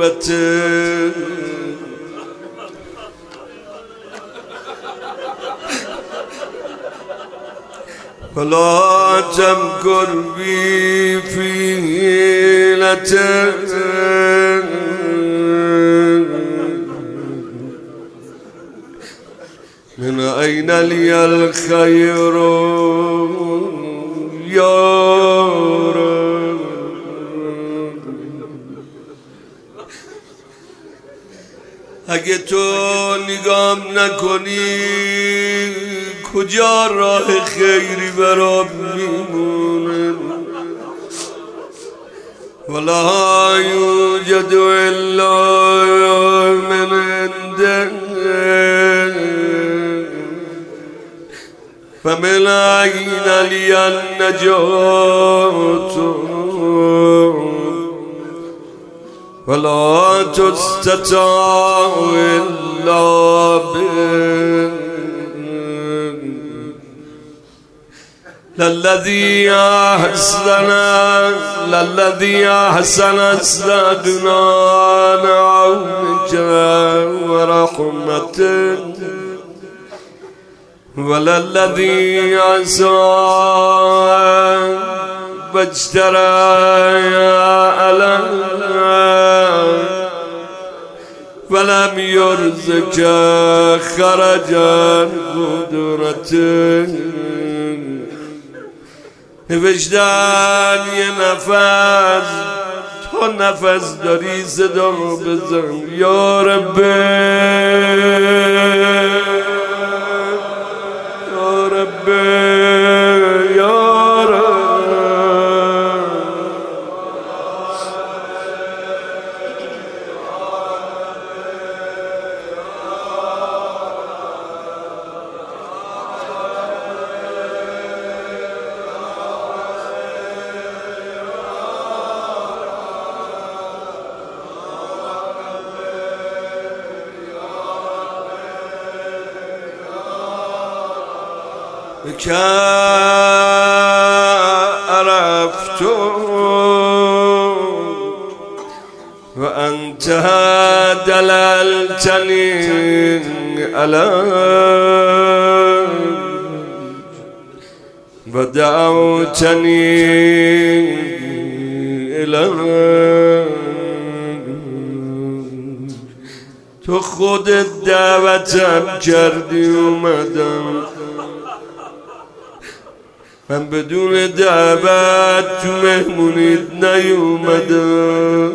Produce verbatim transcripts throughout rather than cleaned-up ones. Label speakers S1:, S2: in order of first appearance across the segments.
S1: كدورته فلا تمكر بي في حيلته من أين لي الخير يا رب اگه تو نگام نکنی کجا راه خیری برام میمونه ولا یوجد الا من عنده فمن أين لي النجاة ولا تستطاع إلا به للذي أحسن للذي أحسن استغنى عنك ورحمتك وللذي أساء واجترى عليه ولم يرزق خرجا قدرته نوشتن یه نفس تو نفس داری صدا بزن یا رب یا رب یا رب بك عرفت وأنت دللتني عليك ودعوتني إليك تو خودت دعوتم کردی اومدم من بدون دعوت تو مهمونیت نیومدم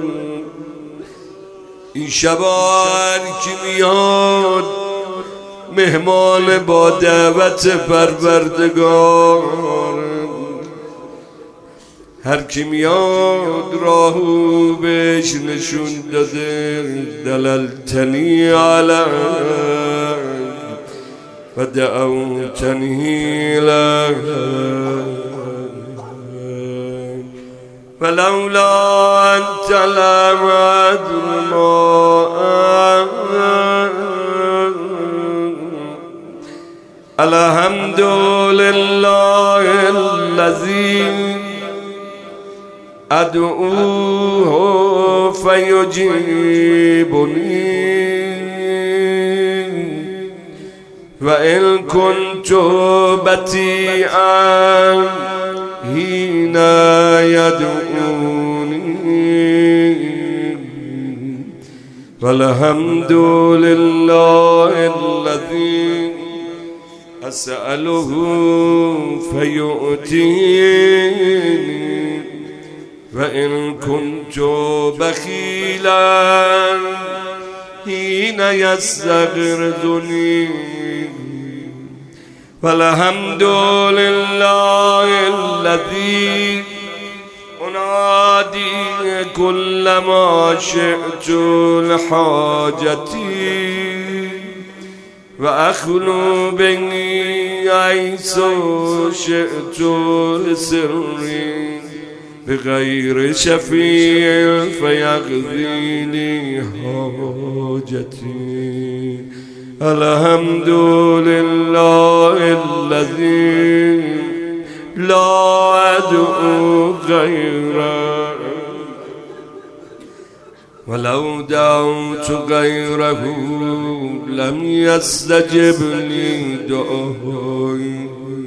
S1: این شبا هر کی میاد مهمان با دعوت پروردگار هر کی میاد راهو بهش نشون داده دللتنی علیه ودعوتني له فلولا أنت لم أدر ما الحمد لله الذي أدعوه فيجيبني وإن كنت بطيئا حين يدعوني والحمد لله الذي أسأله فيؤتيني وإن كنت بخيلا حين يستغرضني والحمد لله الذي أنادي كل ما شئت لحاجتي وأخلو بني حيث شئت لسري بغير شفيع فيقضي لي حاجتي الحمد لله الذي لا أدعو غيره ولو دعوت غيره لم يستجب لي دعایی.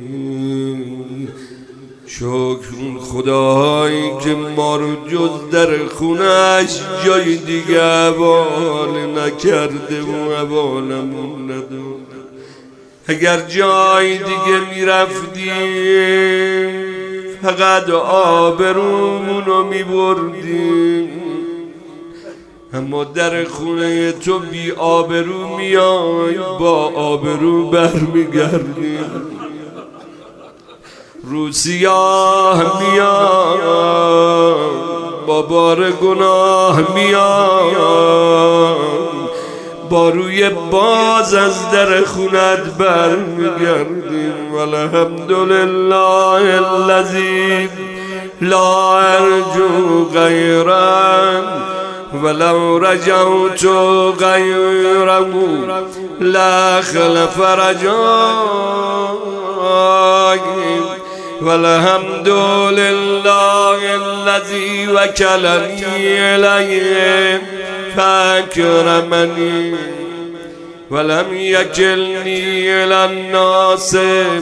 S1: شکر خدایی که ما رو جز در خونش جای دیگه حواله نکرده و حوالمون نداد. اگر جای دیگه میرفتیم فقط آبرومونو میبردیم، اما در خونه تو بی آبرو میای با آبرو برمیگردیم. رو سیاه میای با بار گناه میای، با روی باز از در خونت برمیگردیم. والحمدلله الذی لا ارجو غیره ولو رجوت غیره لخلف رجایی. والحمد لله الذي وكلني إليه فأكرمني ولم يكلني إلى الناس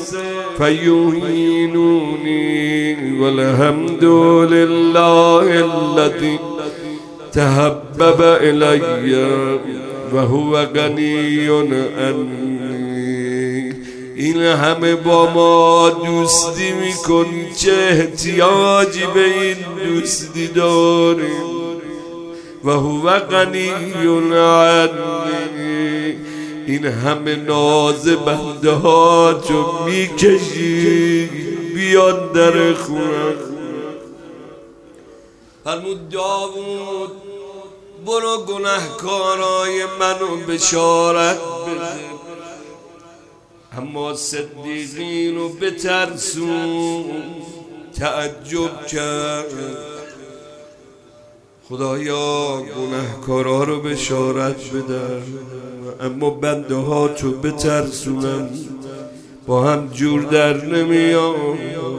S1: فيهينوني. والحمد لله الذي تحبب إلي وهو غني عني. این همه با ما دوستی میکنی، چه احتیاجی به این دوستی داریم؟ و هو غنی عنی. این همه ناز بنده ها تو میکشی بیاد در خونه. فرمود داوود برو گناهکارای منو بشارت بده، اما صدیقین رو بترسون. تعجب کرد، خدایا گناهکارا رو بشارت بده اما بنده ها تو بترسونن، با هم جور در نمیان.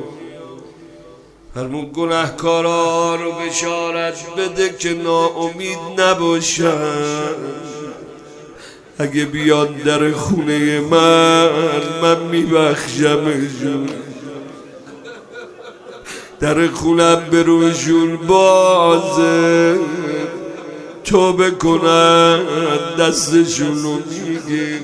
S1: فرمود گناهکارا رو بشارت بده که ناامید نباشن. اگه بیاد در خونه من من میبخشمشون، در خونم به روشون بازه، توبه کنن دستشونو میگه.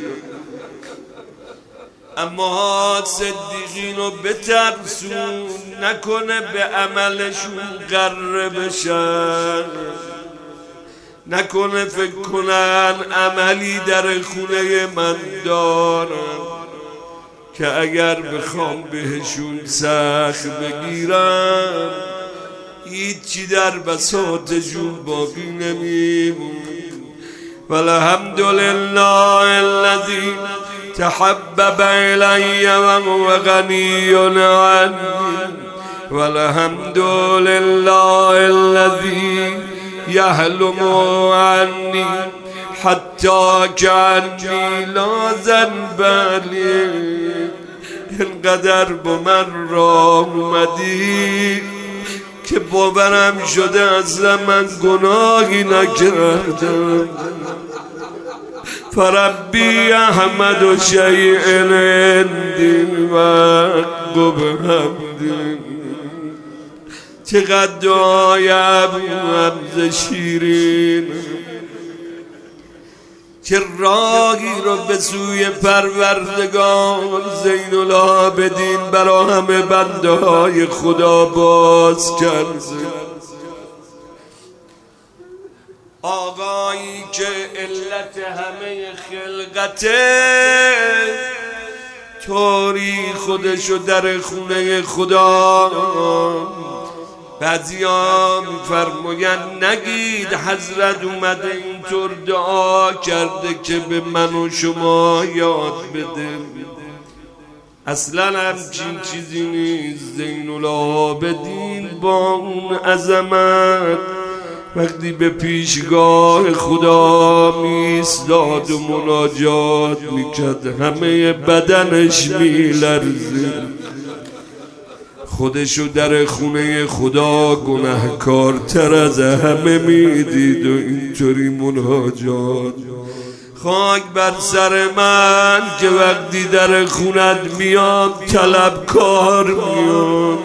S1: اما صدیقینو بترسون، نکنه به عملشون غره بشن، نکنه فکر کنن عملی در خونه من دارم که اگر بخوام بهشون سخت بگیرم هیچی در بساطشون باقی نمیمونه. والحمدلله الذی تحبب الی و هو غنی عنی. والحمدلله الذی یحلم عنی حتی کعنی لا ذنب لی. اینقدر با من راه اومدی که باورم شده اصلا من گناهی نکردم. فربی احمد و شیء عندی و قب حمدی. چقدر دعای ابو حمزه شیرین، چه راهی رو به سوی پروردگار زین العابدین برا همه بنده های خدا باز کرد. آقایی که علت همه خلقته طوری خودشو در خونه خدا. بعضی ها میفرماین نگید حضرت اومده اینطور دعا کرده که به من و شما یاد بده. اصلا همچین چیزی نیست. زین العابدین با اون عظمت وقتی به پیشگاه خدا میستاد و مناجات میکرد همه بدنش میلرزید. خودشو در خونه خدا گناهکارتر از همه میدید و اینطوری مناجات. خاک بر سر من که وقتی در خونت میام طلبکار میام،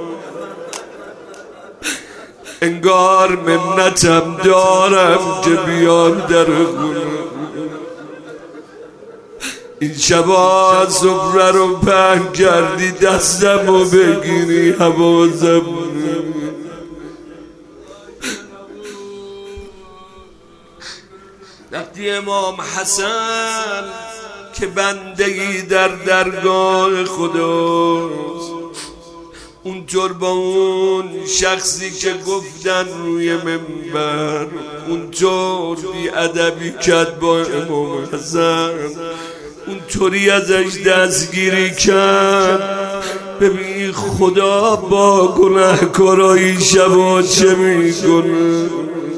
S1: انگار منتم دارم که بیام در خونه. این شبا سفره رو پهن کردی دستم رو بگیری حوازم. وقتی امام حسن که بندگی در درگاه خداست، اونطور با اون شخصی که گفتن روی منبر اونطور بی ادبی کرد با امام حسن، اونطوری ازش دستگیری کرد. ببین خدا با گناهکارای شبا چه میکنه؟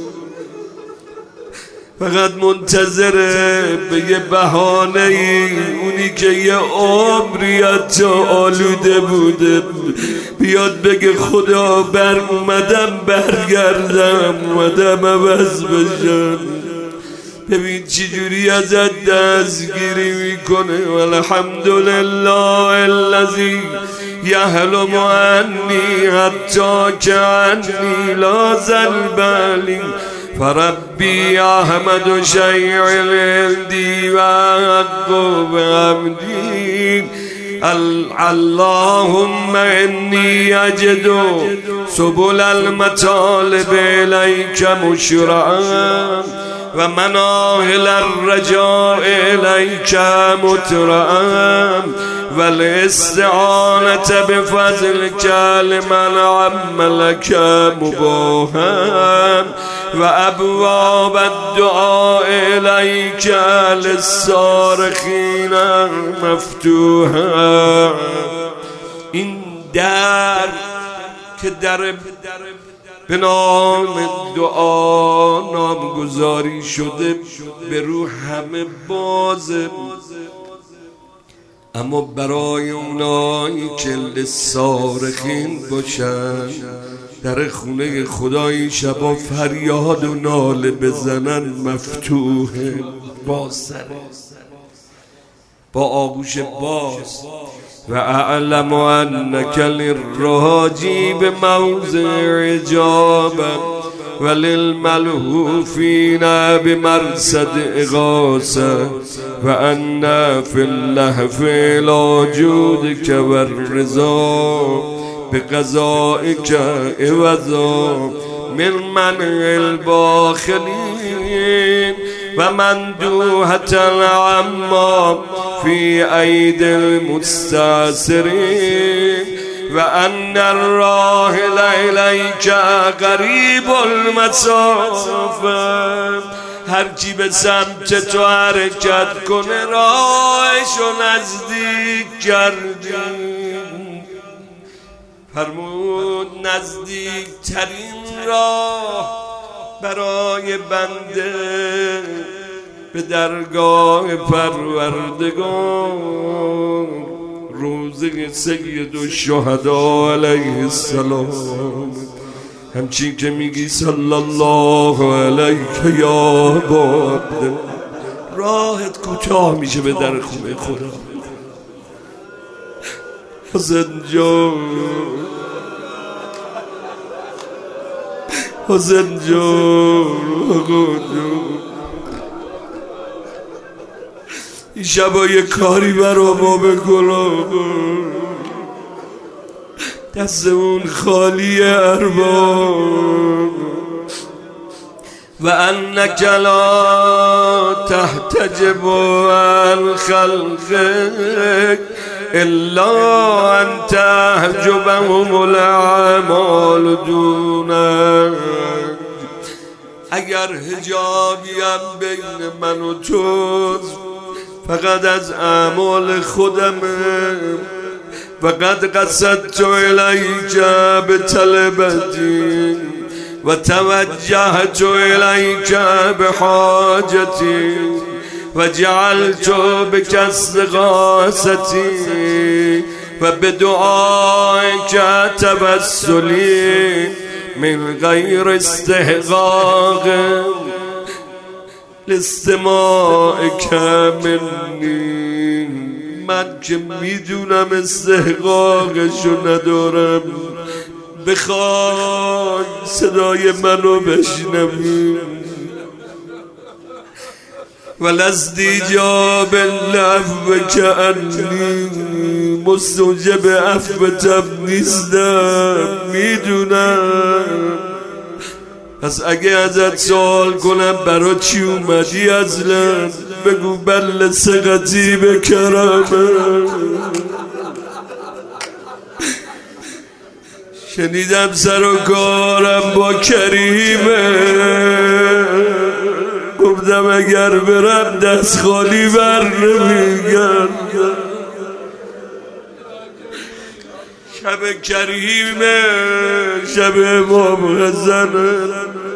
S1: فقط منتظره به یه بهانه ای، اونی که یه عمری حتی آلوده بوده بیاد بگه خدا بر اومدم برگردم، اومدم عوض بشم. ببین چجوری ازت دستگیری میکنه. والحمدلله الذی یحلم عنی حتی کعنی لا ذنب فربی احمد شیع الهندی و حق و عمدی. اللهم انی اجد سبل المطالب الیک مشرعا و مناهل الرجاء الیک مترعا و الاستعانة بفضلک لمن عملک مباها و ابواب الدعاء الیک للصارخین مفتوحا. این در که در به نام دعا نامگذاری شده به روح همه بازه، اما برای اونایی که للصارخین باشن در خونه خدای شبا فریاد و ناله بزنن مفتوحه، باز با آغوش باز. و اعلم انک للراجی بموضع اجابه و للملهوفین بمرصد اغاثه و ان فی اللهف الی جودک و الرضا بقضائک عوضا من منع الباخلین و مندوحة العما فی اید المستعسرین و ان الراحل الیک قریب المسافه. هرچی به سمت تو حرکت کنه راهشو نزدیک کردی. فرمود نزدیک ترین راه برای بنده به درگاه پروردگار روزه سید الشهدا علیه السلام، همچین که میگی صلی الله علیه یا عبد، راحت کوتاه میشه به در خونه خدا. حسین جان حسین جان این شبا یه کاری برا ما بکنم، دستمون خالی ارباب. و انک لا تحتجب عن خلقک الا ان تحجبهم الاعمال دونک. اگر حجابیم بین من و تو فقط از اعمال خودمه، فقد قصدت الیک بطلبتی و توجهت الیک بحاجتی و جعلت بک استغاثتی و به دعایک توسلی من غیر استحقاق لاستماعک منی. من که میدونم استحقاقشو ندارم، بخوای صدای منو بشنوی. ولازدیجاب العفو کأنی مستوجب عفوتم نیستم، میدونم. پس اگه ازت سوال کنم برا چی اومدی اصلا، بگو بل سقطی به کرمه. شنیدم سر و کارم با کریمه، گفتم اگر برم دست خالی بر نمیگردم. شب کریمه، شب امام حسنه.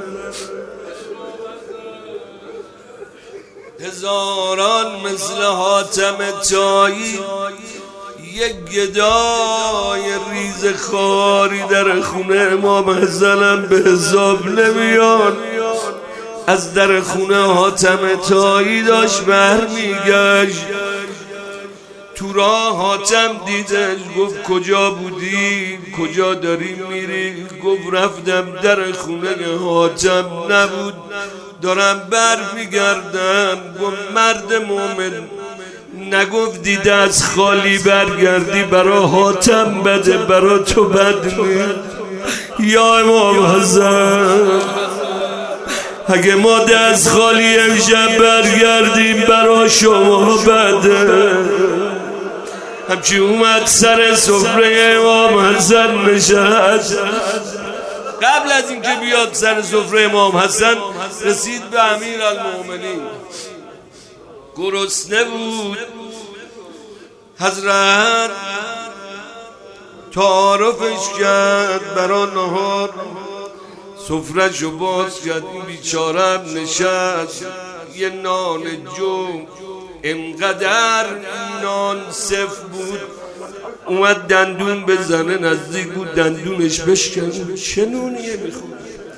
S1: هزاران مثل حاتم طایی، یک گدای ریز خاری در خونه امام حسنم به حساب نمیاد. از در خونه حاتم طایی داشت برمیگشت، تو راه حاتم دیدش، گفت کجا بودی؟ کجا داری میری؟ گفت رفتم در خونه حاتم نبود، دارم بر میگردم. گفت مرد مومن نگفتی دست خالی برگردی؟ برا حاتم بده، برا تو بد نیست. یا امام حسن، اگه ما دست خالی امشب برگردیم برا شما بده. همچی اومد سر سفره امام حسن نشست. قبل از اینکه بیاد سر سفره امام حسن رسید به امیر المؤمنین، گرسنه بود. حضرت تعارفش کرد برا نهار، سفره‌شو باز کرد. این بیچارم نشست، یه نان جو، انقدر نان صف بود، اومد دندون بزنه، نزدیک بود دندونش بشکنه. چه نونیه میخوری؟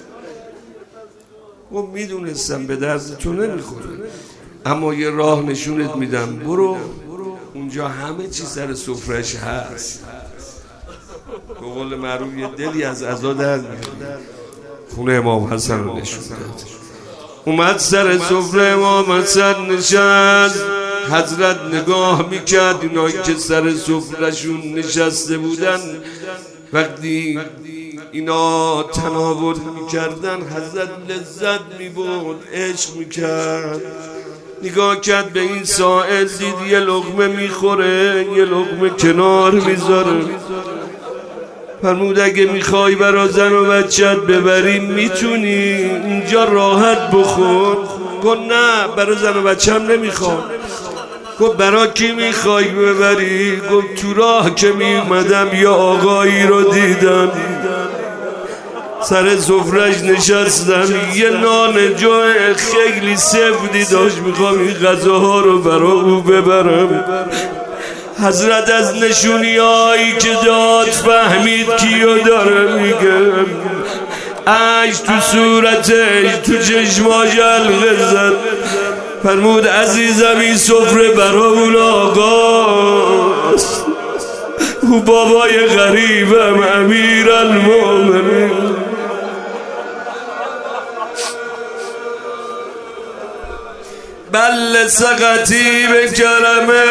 S1: و میدونستم به درد تو نمیخوره، اما یه راه نشونت میدم، برو اونجا همه چی سر سفرهش هست. به قول معروف یه دلی از عزا در میاد. خونه امام حسن رو نشون داد. اومد سر سفره امام حسن نشست. حضرت نگاه میکرد اینایی که سر سفرهشون نشسته بودن، وقتی اینا تناول میکردن حضرت لذت میبرد، عشق میکرد. نگاه کرد به این سائل، دید یه لقمه میخوره، یه لقمه کنار میذاره. فرمود اگه میخوای برا زن و بچت ببری میتونی اینجا راحت بخور. گفت نه، برا زن و بچم نمیخوام. گفت برا کی میخوای ببری؟ گفت تو راه که میومدم یا آقایی رو دیدم سر سفره‌اش نشستم، یه نان جو خیلی سفتی داشت، میخوام این غذاها رو برا او ببرم. حضرت از نشونی هایی که داد فهمید کیو داره میگم. عشق تو صورتش، تو چشماش حلقه زد. فرمود عزیزم این سفره برا اون آقاست، او بابای غریبم امیر المؤمنین. بل سقطی به کرمه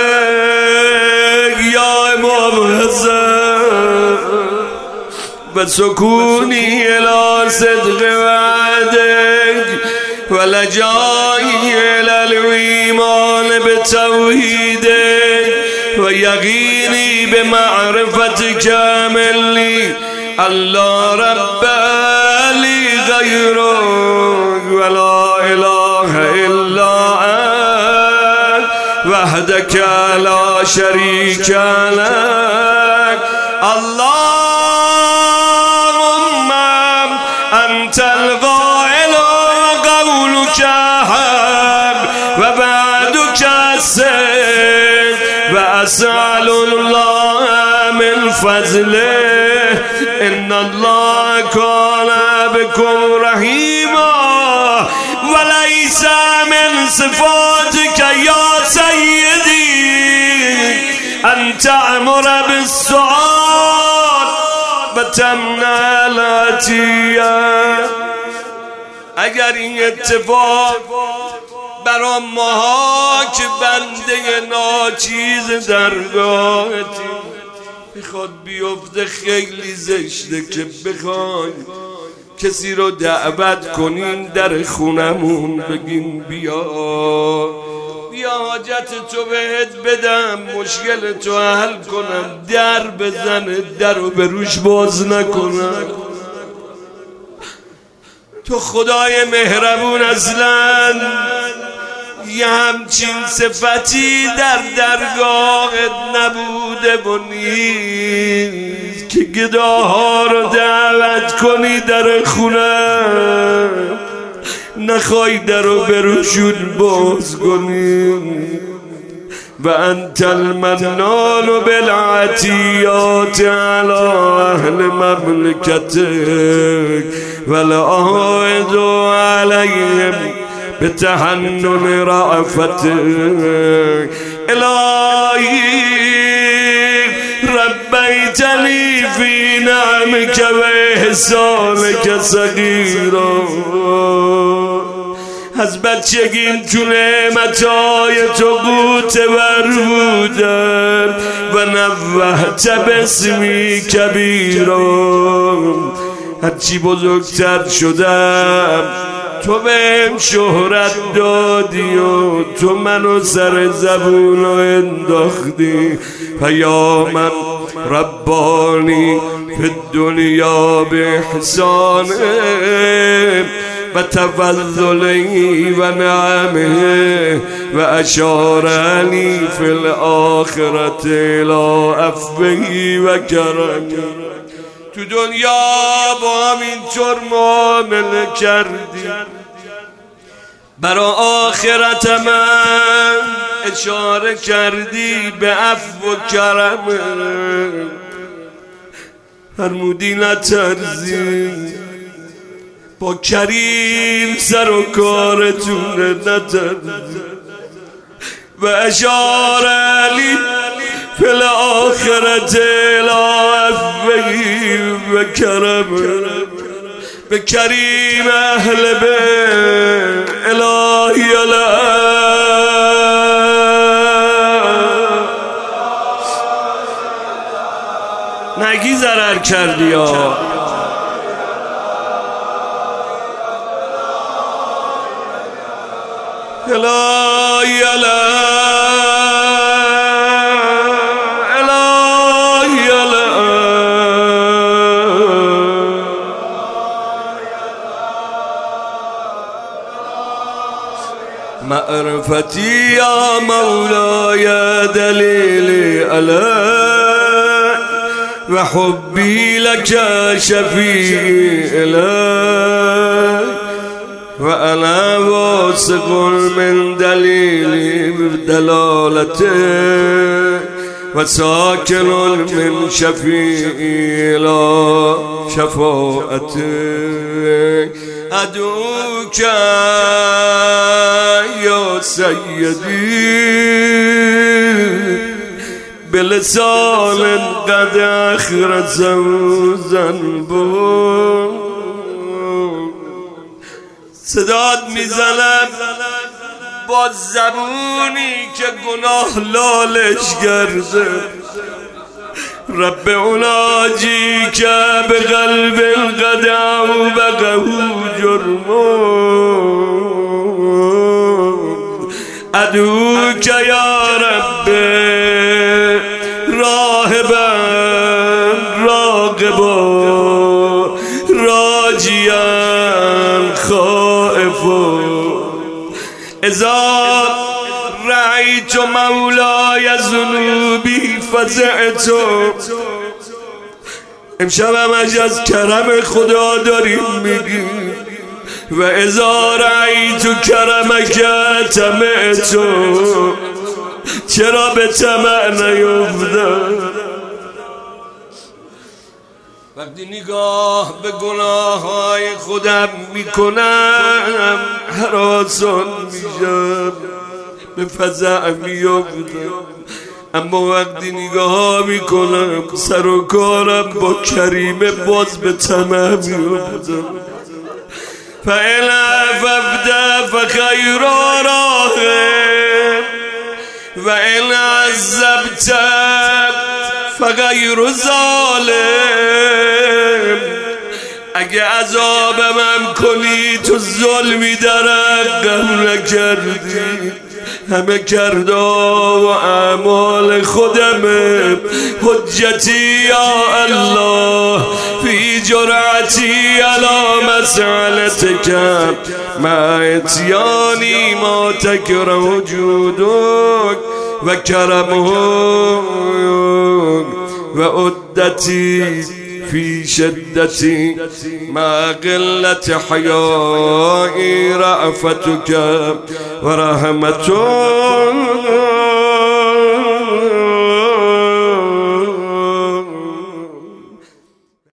S1: یا امام حسن و سکونی الی صدق وعدک و لجایی الی الایمان به توحیدک و یقینی به معرفت کاملی. الله رب لی غیرک و لا اله الا انت وحدک لا شریک لک. اللهم انت القائل قولك حق و بعدك الصدق و اسأل الله من فضله ان الله كان بكم رحیما وليس من صفاتك يا سيدي ان تأمر بالسؤال وتمنع العطیه. اگر این اتفاق برا ماها که بنده ناچیز درگاهتی میخواد بیفته خیلی زشته که بخوایم کسی رو دعوت کنیم در خونمون بگیم بیا بیا حاجت تو بهت بدم، مشکل تو حل کنم، در بزنه در رو به روش باز نکنم. تو خدای مهربون اصلا یه همچین صفتی در درگاهت نبوده و نیست که گداها رو دعوت کنی در خونه نخوای در رو بروشون باز کنی. و انت المنان بالعطیات علی اهل مملکتک والعائد علیهم بتحنن رأفتك. الهی ربیتنی فی نعمك و احسانك صغیرا. از بچگیم تو نعمتای تو قوته ور بودم و نوحت باسمی کبیرا. هرچی بزرگتر شدم تو بهم شهرت دادی و تو منو سر زبون انداختی. فیا من ربانی فی الدنیا باحسانه و تفضلی و نعمه و اشارنی فی الاخرت الی عفوه و کرمه. تو دنیا با همینطور معامله کردی، برا آخرت من اشاره کردی به عفو و کرمه. فرمودی نترسی، با کریم سر و کارتونه نترسی. و اشارنی فی الاخرت الی عفوه و کرمه. به کریم اهل بیت الهی نگی ضرر کردی یا الهی معرفتی یا مولای دلیلی علی و حبی لک شفیع الی و انا واثق من دلیلی دلالته و ساکن من شفیع الی شفاعته. ادعوک یا سیدی بلسان قد اخرس ذنبه. صدات میزنم با زبونی که گناه لالش کرده. رب اوناجی که به قلب القدم و بقه جرمون. ادعو که یا رب راهبا راقبا راجیا خائفا اذا رأیت مولای ذنوبی فزعت. امشب همش از کرم خدا داریم میگیم. و اذا رأیت کرمک طمعت. چرا به طمع نیفتم؟ وقتی نگاه به گناه های خودم میکنم هراسان میشم، به فزع میافتم. اما وقتی نگاه میکنم سر و کارم با کریمه باز به طمع میافتم. فإن عففت فخیر راهب و ان عذبت فغیر ظالم. اگه عذابم کنی تو ظلمی درقم نکردی، همه کردا و اعمال خودمه. حجتی یا الله فی جرعتی علی مسئلتک مع اتیانی ما تکره وجودک و کرمک و عدتی فی شدتی مع قلت حیائی رأفتک و رحمتک.